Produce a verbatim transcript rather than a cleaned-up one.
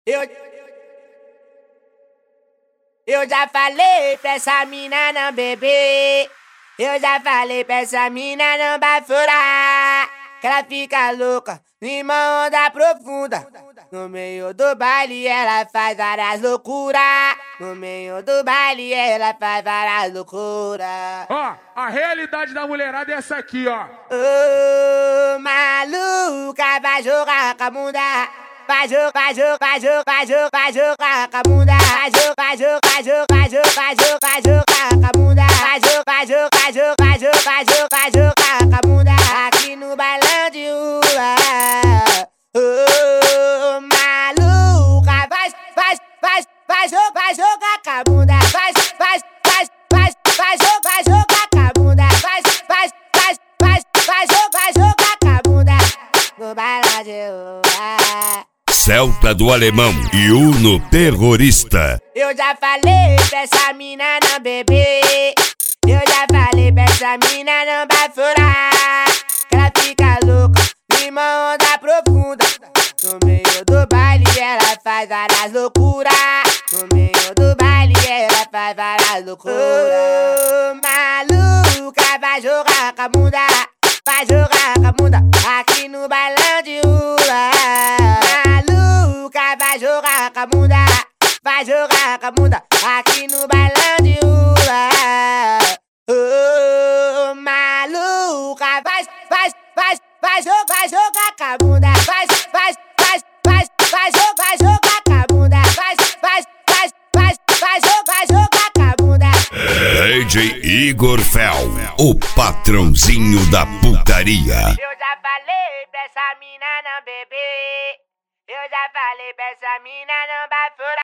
Eu, eu já falei pra essa mina não beber. Eu já falei pra essa mina não bafurar, que ela fica louca numa onda profunda. No meio do baile ela faz várias loucuras. No meio do baile ela faz várias loucuras. Ó, a realidade da mulherada é essa aqui, ó. Ô, maluca, vai jogar com a bunda. Vai jogar, vai jogar, vai jogar, vai jogar, vai jogar com a bunda. Vai jogar, vai jogar, vai jogar, vai jogar, vai jogar, vai jogar com a bunda. Vai jogar, vai jogar, vai jogar, vai jogar, vai jogar, vai jogar com a bunda. Aqui no bailão de rua. Ô, maluca, vai, vai, vai, vai jogar, vai jogar com a bunda. Vai, vai, vai, vai, vai jogar, vai jogar com a bunda. Vai, vai, vai, vai, vai jogar, vai jogar com a bunda. No bailão de rua. Celta do Alemão e Uno Terrorista. Eu já falei pra essa mina não beber. Eu já falei pra essa mina não bafurar, que ela fica louca numa onda profunda. No meio do baile ela faz várias loucuras. No meio do baile ela faz várias loucuras. Ô, maluca, vai jogar com a bunda. Vai jogar com a bunda aqui no bailão de rua. Maluca, vai jogar com a bunda. Vai jogar com a bunda aqui no bailão de rua. Ô, maluca, vai, vai, vai, vai jogar, vai jogar com a bunda. Vai, vai, vai, vai, vai jogar, vai jogar com a bunda. Vai, vai, vai, vai, vai jogar, vai jogar com a bunda. D J Igor Fel, o patrãozinho da putaria. Eu já falei pra essa mina não beber. Eu já falei pra essa mina não bafurar.